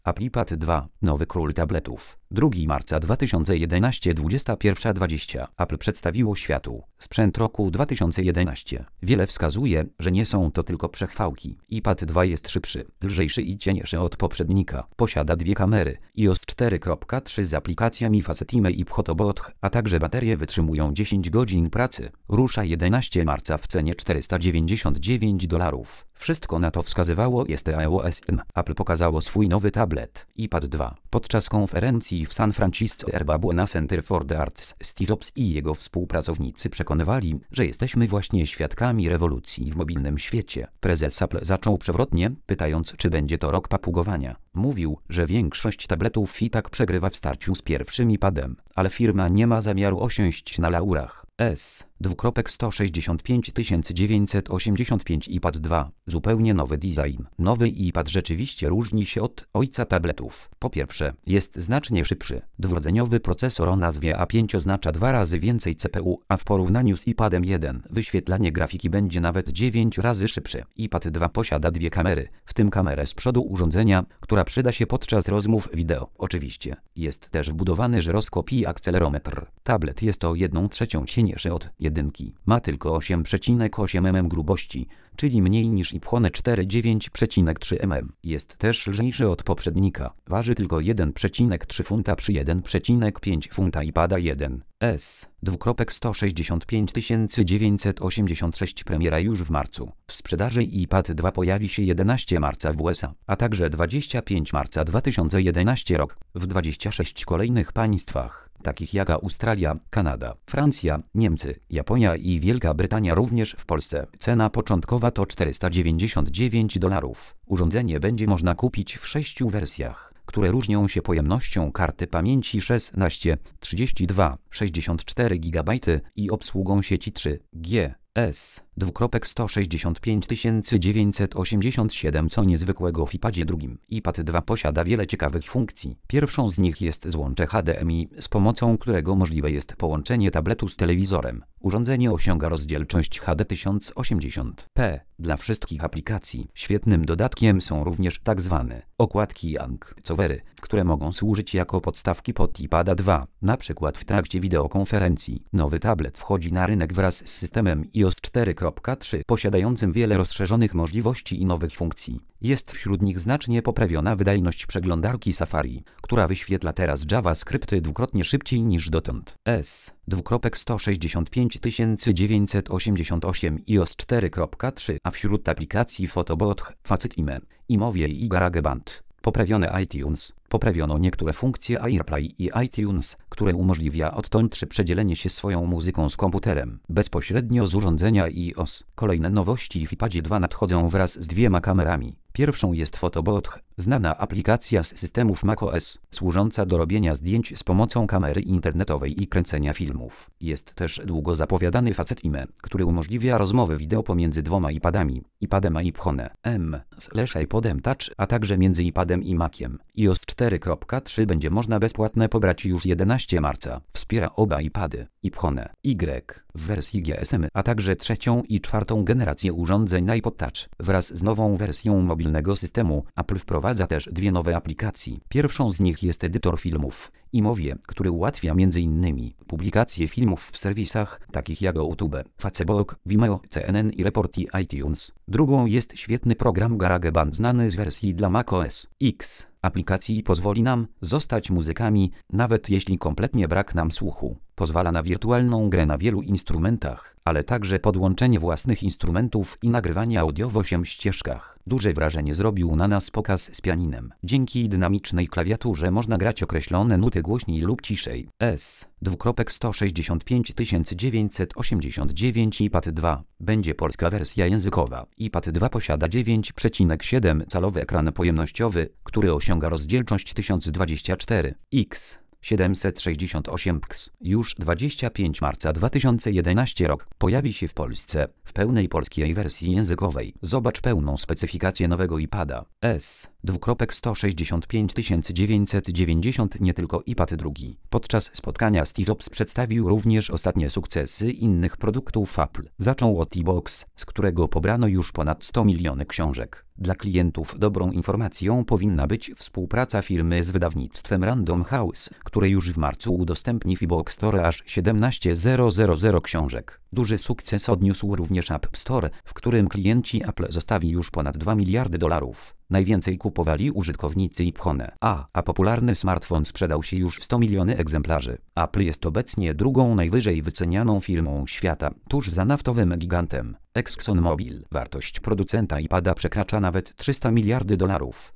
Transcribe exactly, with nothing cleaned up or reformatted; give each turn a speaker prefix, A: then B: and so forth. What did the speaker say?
A: ApplePad dwa. Nowy król tabletów. drugiego marca dwa tysiące jedenastego, dwudziesta pierwsza dwadzieścia. Apple przedstawiło światu sprzęt roku dwa tysiące jedenastego. Wiele wskazuje, że nie są to tylko przechwałki. iPad dwa jest szybszy, lżejszy i cieńszy od poprzednika. Posiada dwie kamery, iOS cztery kropka trzy z aplikacjami Facetime i Photobot, a także baterie wytrzymują dziesięć godzin pracy. Rusza jedenastego marca w cenie czterysta dziewięćdziesiąt dziewięć dolarów. Wszystko na to wskazywało jest iOS. Apple pokazało swój nowy tablet, iPad dwa, podczas konferencji w San Francisco Yerba Buena Center for the Arts. Steve Jobs i jego współpracownicy przekonywali, że jesteśmy właśnie świadkami rewolucji w mobilnym świecie. Prezes Apple zaczął przewrotnie, pytając, czy będzie to rok papugowania. Mówił, że większość tabletów i tak przegrywa w starciu z pierwszym iPadem, ale firma nie ma zamiaru osiąść na laurach. S. sto sześćdziesiąt pięć tysięcy dziewięćset osiemdziesiąt pięć iPad dwa. Zupełnie nowy design. Nowy iPad rzeczywiście różni się od ojca tabletów. Po pierwsze, jest znacznie szybszy. Dwurdzeniowy procesor o nazwie A pięć oznacza dwa razy więcej C P U, a w porównaniu z iPadem jeden wyświetlanie grafiki będzie nawet dziewięć razy szybsze. iPad dwa posiada dwie kamery, w tym kamerę z przodu urządzenia, która przyda się podczas rozmów wideo. Oczywiście. Jest też wbudowany żyroskop i akcelerometr. Tablet jest o jedną trzecią cieńszy od jedynki. Ma tylko osiem przecinek osiem milimetrów grubości, czyli mniej niż iPhone cztery dziewięć przecinek trzy milimetra. Jest też lżejszy od poprzednika. Waży tylko jeden przecinek trzy funta przy jeden przecinek pięć funta iPada jeden. S. sto sześćdziesiąt pięć tysięcy dziewięćset osiemdziesiąt sześć. Premiera już w marcu. W sprzedaży iPad dwa pojawi się jedenastego marca w U S A, a także dwudziestego piątego marca dwa tysiące jedenastego rok w dwudziestu sześciu kolejnych państwach, takich jak Australia, Kanada, Francja, Niemcy, Japonia i Wielka Brytania. Również w Polsce. Cena początkowa to czterysta dziewięćdziesiąt dziewięć dolarów. Urządzenie będzie można kupić w sześciu wersjach, które różnią się pojemnością karty pamięci szesnaście, trzydzieści dwa, sześćdziesiąt cztery gigabajty i obsługą sieci trzy G. S. sto sześćdziesiąt pięć tysięcy dziewięćset osiemdziesiąt siedem. Co niezwykłego w iPadzie drugim. iPad dwa posiada wiele ciekawych funkcji. Pierwszą z nich jest złącze H D M I, z pomocą którego możliwe jest połączenie tabletu z telewizorem. Urządzenie osiąga rozdzielczość H D tysiąc osiemdziesiąt p dla wszystkich aplikacji. Świetnym dodatkiem są również tak zwane okładki voice-overy, które mogą służyć jako podstawki pod iPada dwa, na przykład w trakcie wideokonferencji. Nowy tablet wchodzi na rynek wraz z systemem iOS cztery kropka trzy, posiadającym wiele rozszerzonych możliwości i nowych funkcji. Jest wśród nich znacznie poprawiona wydajność przeglądarki Safari, która wyświetla teraz JavaScripty dwukrotnie szybciej niż dotąd. S. sto sześćdziesiąt pięć tysięcy dziewięćset osiemdziesiąt osiem iOS cztery kropka trzy, a wśród aplikacji Photobot, Facetime, iMovie i GarageBand. Poprawione iTunes. Poprawiono niektóre funkcje AirPlay i iTunes, które umożliwia odtąd przedzielenie się swoją muzyką z komputerem bezpośrednio z urządzenia iOS. Kolejne nowości w iPadzie dwa nadchodzą wraz z dwiema kamerami. Pierwszą jest Photobot, znana aplikacja z systemów macOS, służąca do robienia zdjęć z pomocą kamery internetowej i kręcenia filmów. Jest też długo zapowiadany Facetime, który umożliwia rozmowę wideo pomiędzy dwoma iPadami, iPadem a iPhone M slash iPodem Touch, a także między iPadem i Maciem. iOS cztery kropka trzy będzie można bezpłatnie pobrać już jedenastego marca. Wspiera oba iPady, iPhone Y w wersji G S M, a także trzecią i czwartą generację urządzeń iPod Touch. Wraz z nową wersją mobilnego systemu Apple wprowadza też dwie nowe aplikacje. Pierwszą z nich jest edytor filmów iMovie, który ułatwia między innymi publikację filmów w serwisach takich jak YouTube, Facebook, Vimeo, C N N i Report i iTunes. Drugą jest świetny program GarageBand znany z wersji dla macOS X. Aplikacji pozwoli nam zostać muzykami, nawet jeśli kompletnie brak nam słuchu. Pozwala na wirtualną grę na wielu instrumentach, ale także podłączenie własnych instrumentów i nagrywanie audio w ośmiu ścieżkach. Duże wrażenie zrobił na nas pokaz z pianinem. Dzięki dynamicznej klawiaturze można grać określone nuty głośniej lub ciszej. S. sto sześćdziesiąt pięć tysięcy dziewięćset osiemdziesiąt dziewięć iPad dwa. Będzie polska wersja językowa. iPad dwa posiada dziewięć przecinek siedem calowy ekran pojemnościowy, który osiąga rozdzielczość tysiąc dwadzieścia cztery pikseli. siedemset sześćdziesiąt osiem pikseli. Już dwudziestego piątego marca dwa tysiące jedenastego rok pojawi się w Polsce w pełnej polskiej wersji językowej. Zobacz pełną specyfikację nowego iPada. S. sto sześćdziesiąt pięć tysięcy dziewięćset dziewięćdziesiąt nie tylko iPad drugi. Podczas spotkania Steve Jobs przedstawił również ostatnie sukcesy innych produktów Apple. Zaczął od e-box, z którego pobrano już ponad sto milionów książek. Dla klientów dobrą informacją powinna być współpraca firmy z wydawnictwem Random House, które już w marcu udostępni w e-box Store aż siedemnaście tysięcy książek. Duży sukces odniósł również App Store, w którym klienci Apple zostawili już ponad dwa miliardy dolarów. Najwięcej kupowali użytkownicy iPhone, a, a popularny smartfon sprzedał się już w sto milionów egzemplarzy. Apple jest obecnie drugą najwyżej wycenianą firmą świata, tuż za naftowym gigantem ExxonMobil. Wartość producenta iPada przekracza nawet trzysta miliardy dolarów.